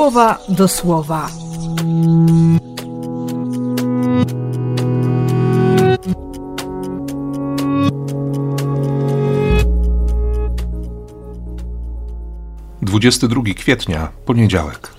słowa do słowa. Dwudziesty 2 kwietnia, poniedziałek.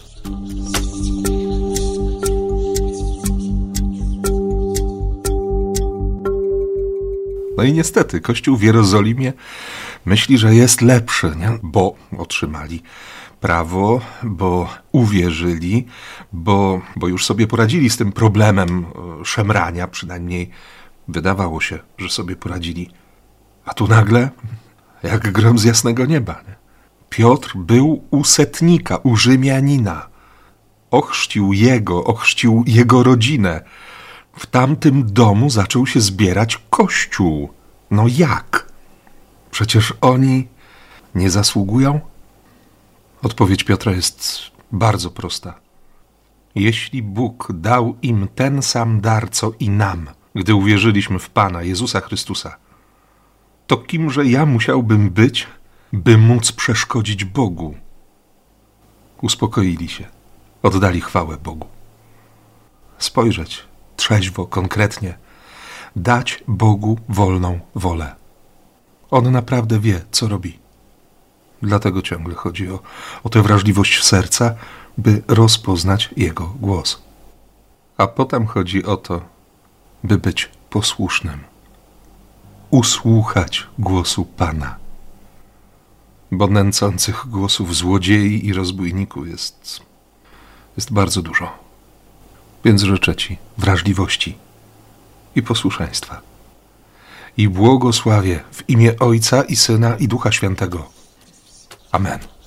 No i niestety, Kościół w Jerozolimie myśli, że jest lepszy, nie? Bo otrzymali prawo, bo uwierzyli, bo już sobie poradzili z tym problemem szemrania, przynajmniej wydawało się, że sobie poradzili. A tu nagle, jak grom z jasnego nieba, nie? Piotr był u setnika, u Rzymianina. Ochrzcił jego rodzinę. W tamtym domu zaczął się zbierać Kościół. No jak? Przecież oni nie zasługują? Odpowiedź Piotra jest bardzo prosta. Jeśli Bóg dał im ten sam dar, co i nam, gdy uwierzyliśmy w Pana Jezusa Chrystusa, to kimże ja musiałbym być, by móc przeszkodzić Bogu? Uspokoili się, oddali chwałę Bogu. Spojrzeć trzeźwo, konkretnie, dać Bogu wolną wolę. On naprawdę wie, co robi. Dlatego ciągle chodzi o tę wrażliwość serca, by rozpoznać Jego głos. A potem chodzi o to, by być posłusznym. Usłuchać głosu Pana. Bo nęcących głosów złodziei i rozbójników jest bardzo dużo. Więc życzę Ci wrażliwości i posłuszeństwa. I błogosławię w imię Ojca i Syna i Ducha Świętego. Amen.